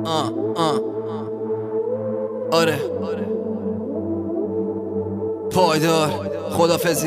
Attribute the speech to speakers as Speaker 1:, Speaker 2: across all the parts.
Speaker 1: آره پایدار خدافزی.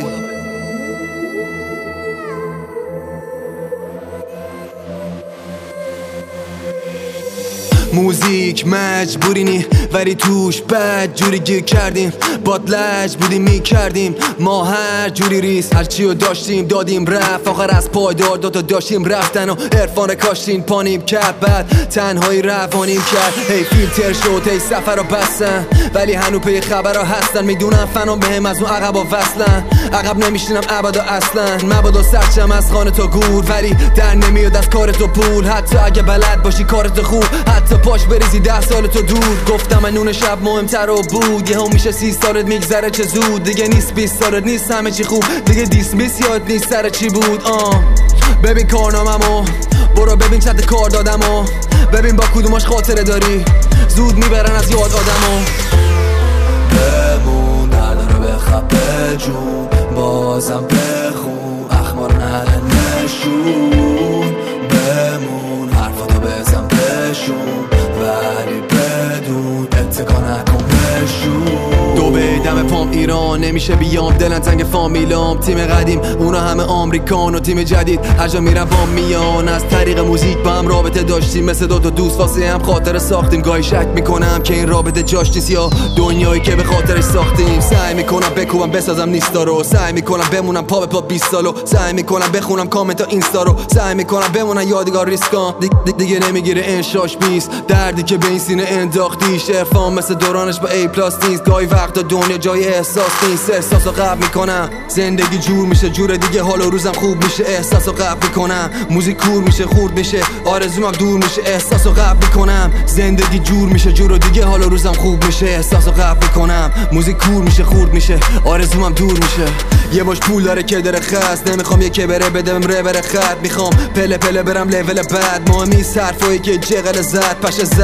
Speaker 1: موزیک مجبوری نی ولی توش بد جوری گیر کردیم، باد لج بودیم میکردیم ما هر جوری ریس هرچی رو داشتیم دادیم رفت، آخر از پایدار دوتا داشتیم رفتن و عرفان کاشتین پانیم کرد، بعد تنهایی روانیم کرد. هی فیلتر شد هی سفر رو بستن ولی هنو پی خبر ها هستن، میدونم فنام بهم از اون عقب ها وصلن، عقب نمیشینم ابدا اصلا، مبادا سرچم از خانه تا گور ولی در نمیاد از کار تو پول، حتی اگه بلد باشی کارت خوب، حتی پاش بریزی 10 سال تو دور. گفتم من نون شب مهمتر رو بود، یه هم میشه 30 سالت میگذره چه زود، دیگه نیست 20 سالت نیست همه چی خوب، دیگه دیسمیس یاد نیست سر چی بود. ببین کارناممو برو ببین چت کار دادمو، ببین با کدوماش خاطره داری زود میبرن از یاد آدمو.
Speaker 2: بمون درد رو بخب جون بازم بخون اخبار نشون، بمون حرفاتو بزن بشون ولی بدون اتکا نکن بشون.
Speaker 1: دو بیدم پام ایران نمیشه بیام، دلن تنگ فامیلام، تیم قدیم اونا همه آمریکان و تیم جدید هر جا میرم با میان، از طریق موزیک با هم رابطه داشتیم مثل دوتا دوست واسه هم خاطره ساختیم، گاهی شک میکنم که این رابطه جاش نیست یا دنیایی که به خاطرش ساختیم، سعی میکنم بکوبم بسازم نیستا رو، سعی میکنم بمونم پا به پا 20 سالو، سعی میکنم بخونم کامنت اینستا رو، سعی میکنم بمونم یادگار ریسکام، دیگه نمیگیره انشاش 20 دردی که به این سینه انداختیش، عرفان مثل دورانش با A پلاس نیست، گاهی وقتا دنیا جای احساس نیست، احساسو قبل میکنم زندگی جور میشه جور دیگه، حال و روزم خوب میشه احساسو قبل میکنم، موزیک کور میشه خورد میشه آرزومم دور میشه احساسو قبل میکنم، زندگی جور میشه جور دیگه حال و روزم خوب میشه احساسو قبل میکنم، موزیک کور میشه خورد میشه آرزومم دور میشه. یه باش پول داره که داره خست، نمیخوام یکی بره بدم بره خط، میخوام پله پله برم لول بعد، مهم نیست حرفایی که جغل زد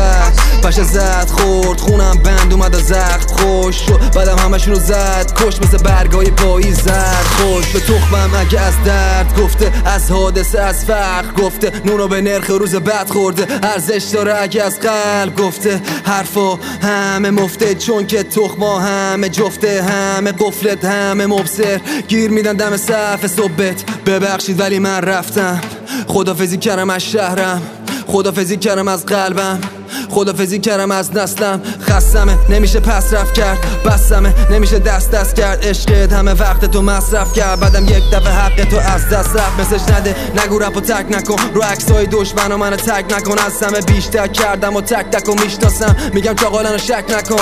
Speaker 1: پشه زد خورد خونم بند اومد از زخم خوش شد، بعدم همشونو زد کش مثل برگای پاییز زد خوش به تخمم اگه از درد گفته، از حادثه از فقر گفته، نونو به نرخ روز بعد خورده، ارزش داره اگه از قلب گفته، حرفا همه مفته چون که تخما همه جفته، همه قفلت همه مبصر گیر میدن دم صف صبحت، ببخشید ولی من رفتم، خدافزی کردم از شهرم، خدافزی کردم از قلبم، خدافزی کردم از نسلم، خستمه نمیشه پس رفت کرد، بسمه نمیشه دست کرد، عشقت همه وقت تو مصرف کرد، بعدم یک دفعه حق تو از دست رفت، مسج نده نگو رپو تک نکن، رو عکسای دشمنا منو تک نکن، از همه بیشتر کردم و تک و میشناسم، میگم چاقالنو شک نکن،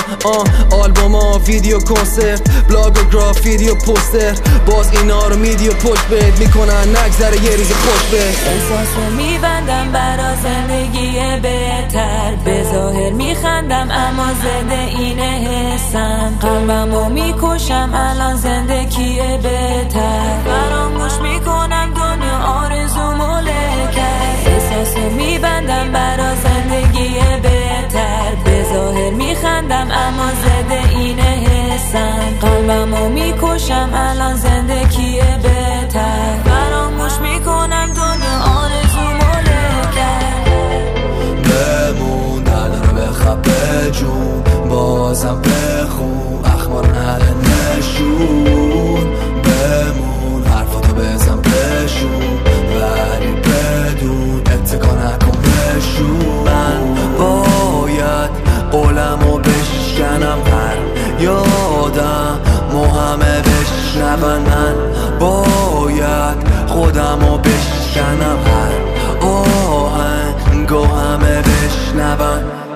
Speaker 1: آلبوما ویدیو کنسرت بلاگ و گرافیتی و پوستر، باز اینا رو میدی و پشت بهت میکنن نگذره یه ریز خوش به
Speaker 3: احساسو میبندم برا زندگی بهتر، به ظاهر میخندم اما زنده اینه حسم، قلبمو میکشم الان زندگیه بهتر، فراموش میکنم دنیا آرزومو لکر، احساسو میبندم برا زندگی بهتر، به ظاهر میخندم اما زنده اینه حسم، قلبمو میکشم الان زندگیه بهتر، فراموش میکنم دنیا آرزومو لکر.
Speaker 2: بمون درد رو بخب جون بازم بخون اخبار نشون، بمون حرفاتو بزن بشون ولی بدون اتکا نکن بشون. من باید قولمو بشکنم هر یادم همه بشنون، من باید خودمو بشکنم هر آهنگو همه بشنون.